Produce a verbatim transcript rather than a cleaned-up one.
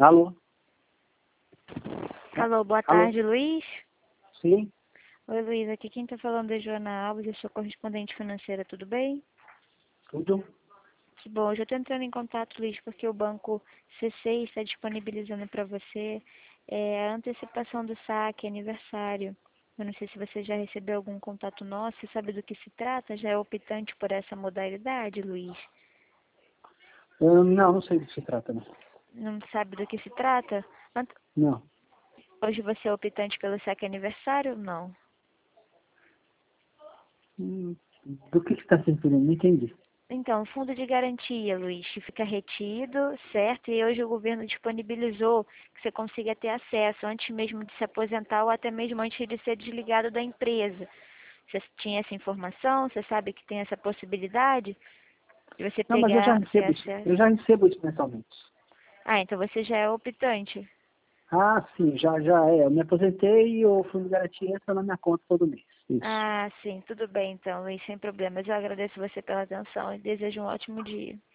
Alô? Alô, boa Alô? tarde, Luiz. Sim? Oi, Luiz, aqui quem está falando é Joana Alves, eu sou correspondente financeira, tudo bem? Tudo? Que bom, eu já estou entrando em contato, Luiz, porque o banco C C está disponibilizando para você é, a antecipação do saque, aniversário. Eu não sei se você já recebeu algum contato nosso, você sabe do que se trata? Já é optante por essa modalidade, Luiz? Ah, não, não sei do que se trata, não. Não sabe do que se trata? Ant- Não. Hoje você é optante pelo saque aniversário? Não. Hum, Do que você está se referindo? Não entendi. Então, fundo de garantia, Luiz, que fica retido, certo? E hoje o governo disponibilizou que você consiga ter acesso antes mesmo de se aposentar ou até mesmo antes de ser desligado da empresa. Você tinha essa informação? Você sabe que tem essa possibilidade de você Não, mas eu já pegar, ter recebo isso. acesso? Eu já recebo isso mensalmente. Ah, então você já é optante. Ah, sim, já, já é. Eu me aposentei e o fundo de garantia entra na minha conta todo mês. Isso. Ah, sim, tudo bem então, Luiz, sem problemas. Eu agradeço você pela atenção e desejo um ótimo dia.